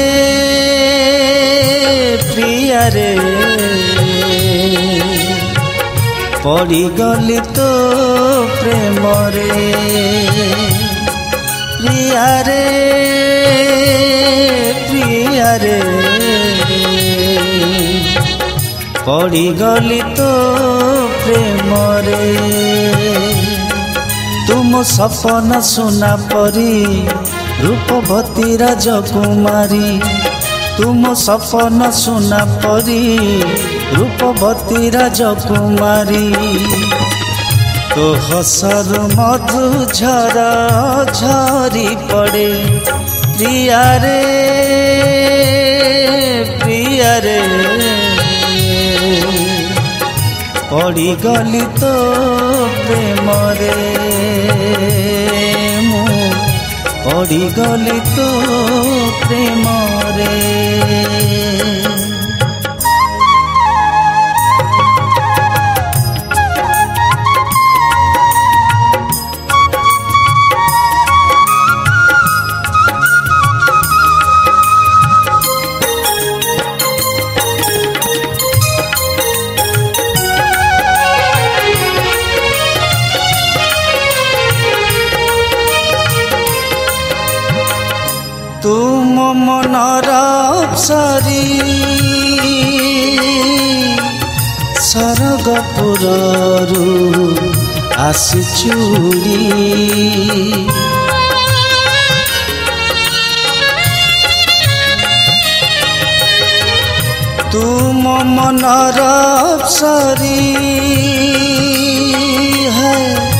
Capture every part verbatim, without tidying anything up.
प्रिया रे पड़ीगली तो प्रेम रे प्रिया रे प्रिया रे पड़ीगली तो प्रेम रे तुम सपन सुना परी रूपवती राजकुमारी तुम सपन सुना परी रूपवती राजकुमारी तो हसर मधु झरा झरी पड़े प्रिया रे प्रिया रे पड़ीगली तो प्रेम रे पड़ीगली तो प्रेम रे तुम मनर अप्सरी सरगपुरु आसिचुरी तुम मनर अप्सरी है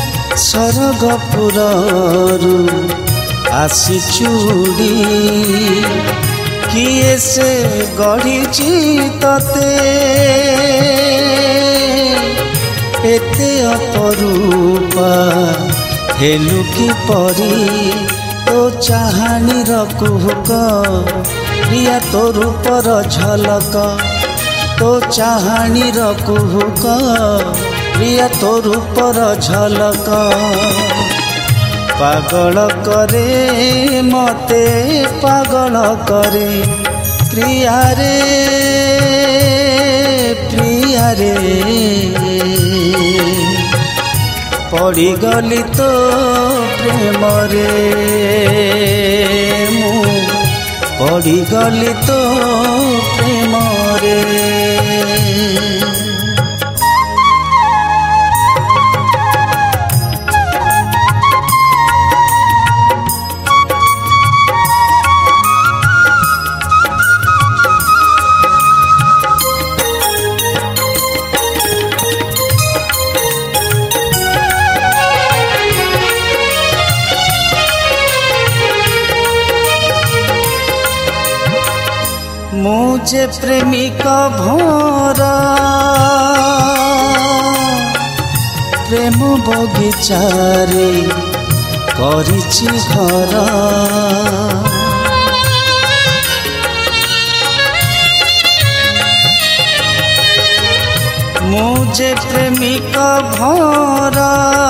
सरगपुरु आसी चूड़ी किए से गढ़ी तते एते अपरूपा हेलु की परी तो चाहानी रकुहक प्रिया तो रूपर झलक तो चाहानी रकुहक प्रिया तो रूपर झलक पागल करे मते पागल करे प्रिया रे प्रिया रे पड़ीगली तो प्रेम रे मु पड़ीगली तो प्रेम रे मुझे प्रेमिक भोरा प्रेम बगीचारे करिछि घर मुझे प्रेमिक भोरा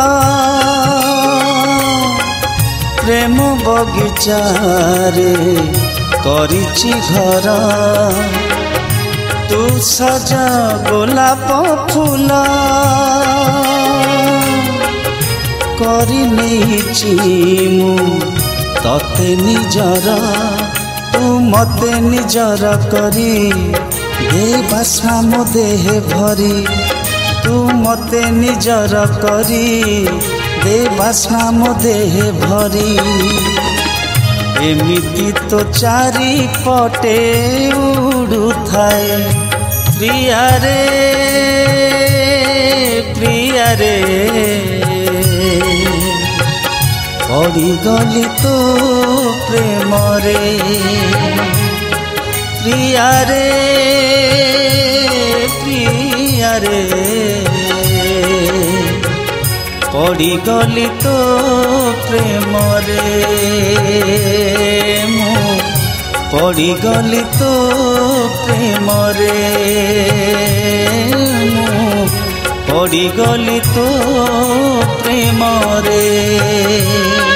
प्रेम बगीचारे करिछि घर तू सजा गोलाप फूल करि नेछि मु तते निजर तू मते निजर करी दे बासा मो देह भरी तू मते निजर करी दे बासा मो देह भरी एमिति तो चारि पटे उड़ू थाए प्रिया रे प्रिया रे पड़ीगली तो प्रेम रे प्रिया रे प्रिया रे पड़ीगली तो प्रेम रे मु पड़ीगली तो प्रेम रे मु पड़ीगली तो प्रेम रे।